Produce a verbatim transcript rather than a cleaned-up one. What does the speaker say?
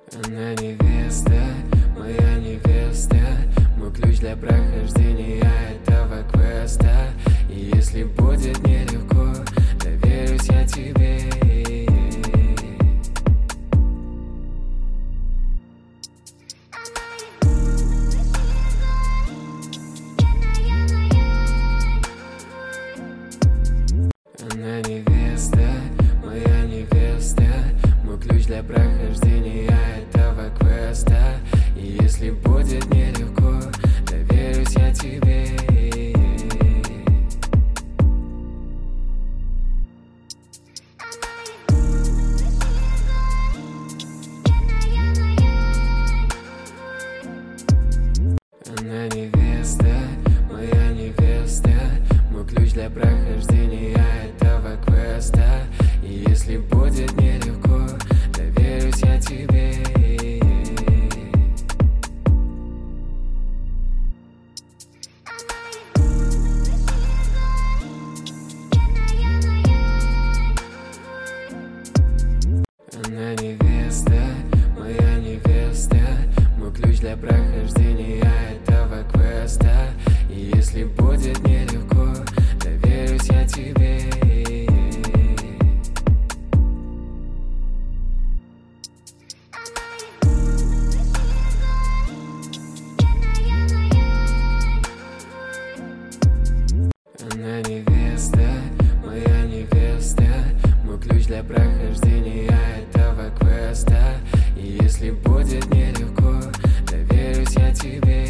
Она невеста, моя невеста, мой ключ для прохождения этого квеста. И если будет нелегко, доверюсь я тебе. Она невеста, моя невеста, мой ключ для прохождения этого квеста. И если будет нелегко, доверюсь я тебе. Она невеста, моя невеста, мой ключ для прохождения этого квеста. И если будет нелегко, доверюсь я тебе. Она невеста, моя невеста, мой ключ для прохождения этого квеста. И если будет нелегко, доверюсь я тебе. Она невеста, моя невеста, мой ключ для прохождения этого квеста. И если будет нелегко, доверюсь я тебе.